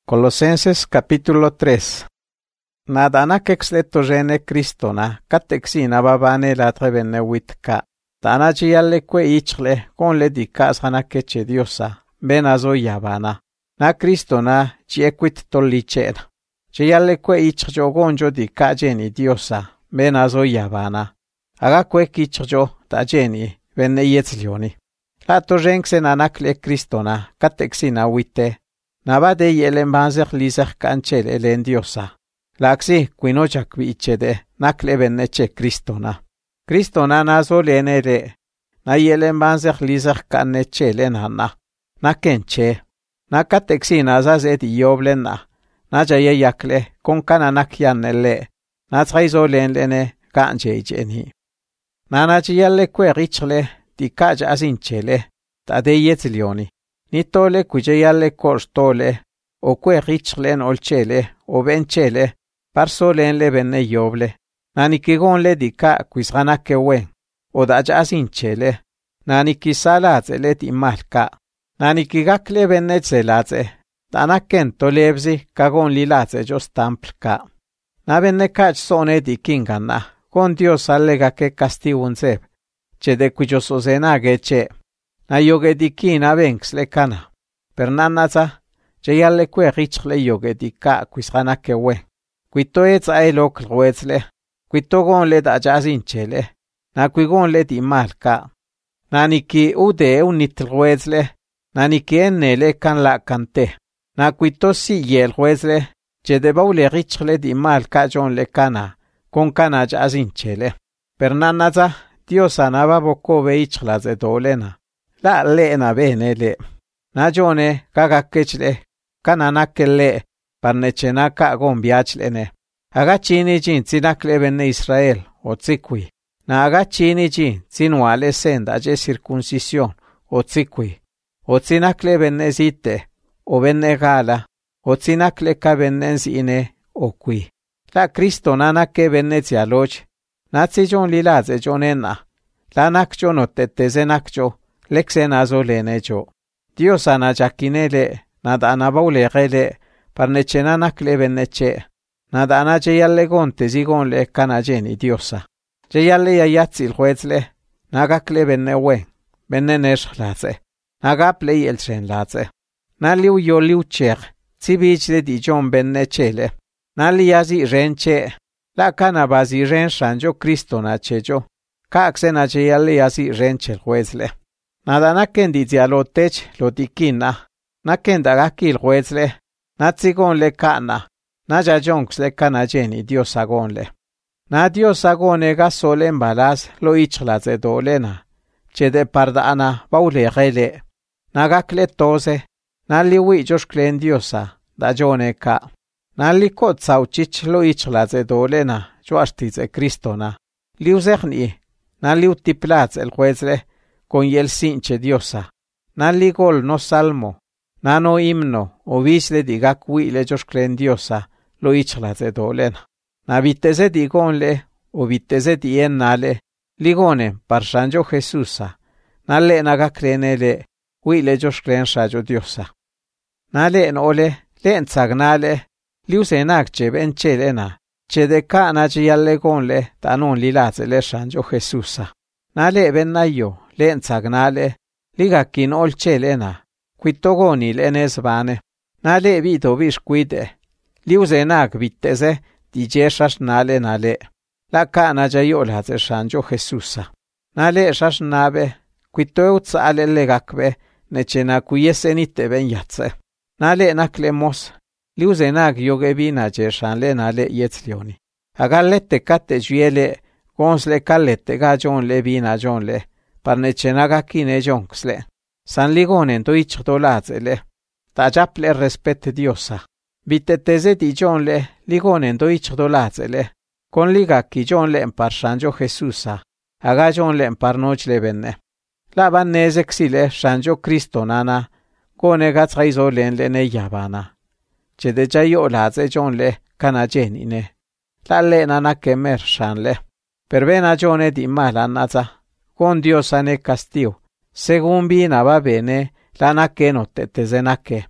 Colosenses capítulo 3. Nadana kexleto gene Cristona, catexina babane la trebene witka. Tana gialle que ichle, con le dicas hana queche diosa, benazo yabana. Na Cristona, giequit tollicena. Gialle que ichjo gonjo di cageni diosa, benazo yabana. Aga que kichjo, da geni, venne yetzlioni. Lato genksen anakle Cristona, catexina witte. Navade yele manzer lizer canchel elen diosa. Laxi quinochak vichede nakle venneche Cristona. Cristona nazo lenere. Na yele manzer lizer canechelen hanna. Na kenche. Na catexina zazet yoblena. Na jaye yakle con cananak yanele. Na traizo lenlene canche jeni. Na nachiyalle que richle di kaj asinchele. Tade yetzlioni. Ni tole cujayalle corstole, o que richlen olchele, o benchele, parsolenle venne yoble. Nani kigonle di ka quisranake wen, o da jasinchele. Nani kisalazele di malka. Nani kigakle venne zelaze. Tanaken tolebzi kagon lilaze jostamplka. Na venne kach sone di kingana, con Dios allega que castigunzeb, che de cujos ozenage che. Na yoge di kina venks le kana. Per nannaza, che yalle que richle yoge di ka quisranake we. Quito eza elok ruezle. Quito gon le da jazinchele. Na quigon le di malka. Nani ki ude unit ruezle. Nani ki enne le kan la kante. Na quito si yel ruezle. Che de baule richle di malka jon le kana. Con kana jazinchele. Per nannaza, Dios anava boko veichla dolena. La lena bene le. Na jone kagakechle, kananakele, parnechenaka gombiachlene. Agachini jin zinakle bene Israel, o tzikwi. Na agachini jin zinuale senda je circuncisión, o tzikwi. O zinakle bene zite, o bene gala, o zinakle ka bene zine, o qui. La Cristo nanake bene zialoch, na jon lilaze jonena. La nakjo no teteze nakjo. Lexenazo lenejo. Dios anajakinele, nada anabaulegele, parnechenanak leveneche, nada anajayalle gonte zigonle canajeni diosa. Jayalle yayatzil huetzle, nagakle benewe, benenesh laze, nagaple yelchen laze. Naliu yoliu cher, zibichle di John benechele, naliazi renche, la canabazi ren shanjo Cristo nachejo, kaxena jayalle yazi renchel huetzle. Nada naken di dialotech lo dikina, naken dagakil huetzle, natzigon le kana, naja jonks le kana jeni Dios agonle. Na Dios agone gasole embalaz lo ichlaze dolena, che de pardana baule gele, nagakle toze, naliwi joshklen Diosa, da jone ka. Nalikot sauchich lo ichlaze dolena, joashtize Cristona, liuzechni, naliutiplatz el huetzle, con yel sinche diosa. Nali gol no salmo, nano himno, o visle di gakwi joshklen diosa, lo ichlaze dolena. Na viteze di gonle, o viteze di ennale, ligone parshanjo Jesusa, nale nagaklenele, wile joshklen shajo diosa. Nale nole, len tsagnale, liusenakche benchelena, che de kana yalle gonle, tanon lilaze le shanjo Jesusa. Nale bennayo, len tsagnale, ligakin olchelena, quitogoni lenesvane, nale vito visquide, liusenak viteze, dijeshash nale nale, la kana jayolaze shanjo Jesusa. Nale shash nabe, quitoeutzale legakbe, nechena cuyesenite ben yatze. Nale naklemos, liusenak yogebina jeshanle nale yetzlioni. Agallette katte juele, gonsle kallette gajon le vina jonle, parnechenaga kine jonksle. San ligonen to ichdolazele. Tajaple respet diosa. Viteteze di jonle, ligonen to ichdolazele. Con ligaki jonle parshanjo Jesusa. Aga jonle parnochle venne. La vannese xile shanjo Cristo nana. Gone gatzaizo lenle ne yabana. Che de jayo laze jonle canagenine. La lenana kemer shanle. Per vena gione di malannaza, con Dios ane castiu, según vina va bene, la naque no te tezenake.